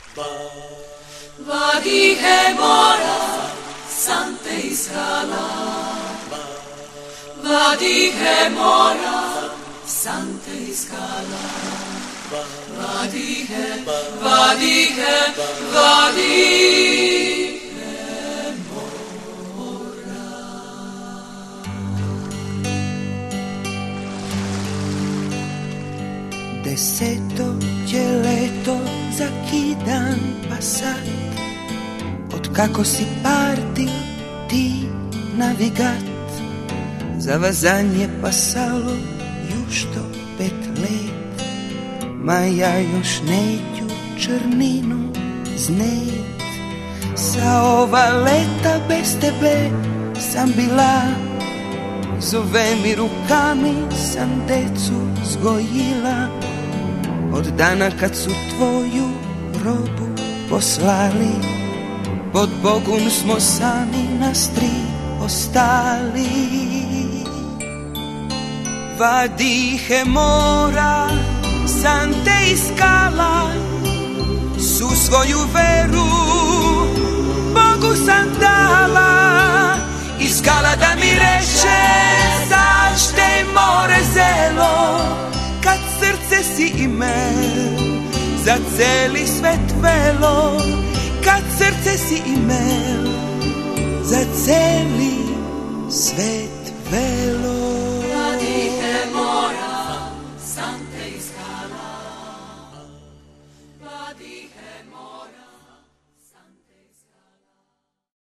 Vadihe mora, sante i skala. Vadihe mora, sante i skala. Vadihe, vadihe, vadihe mora. Deseto je leto za kidan pasat. Od kako si parti ti navigat. Za vazanje pasalo jušto 5 let. Ma ja još neću črninu znet. Sa ova leta bez tebe sam bila. Zove mi rukami sam decu zgojila. Od dana kad su tvoju robu poslali. Pod Bogom smo sami nas 3 ostali. Vadihe mora, sante i skala. Su svoju veru Bogu sam dala. I skala da mi reče zašte more zelo. Kad srce si imel za celi svet velo. Kad srce si imel za celi svet velo.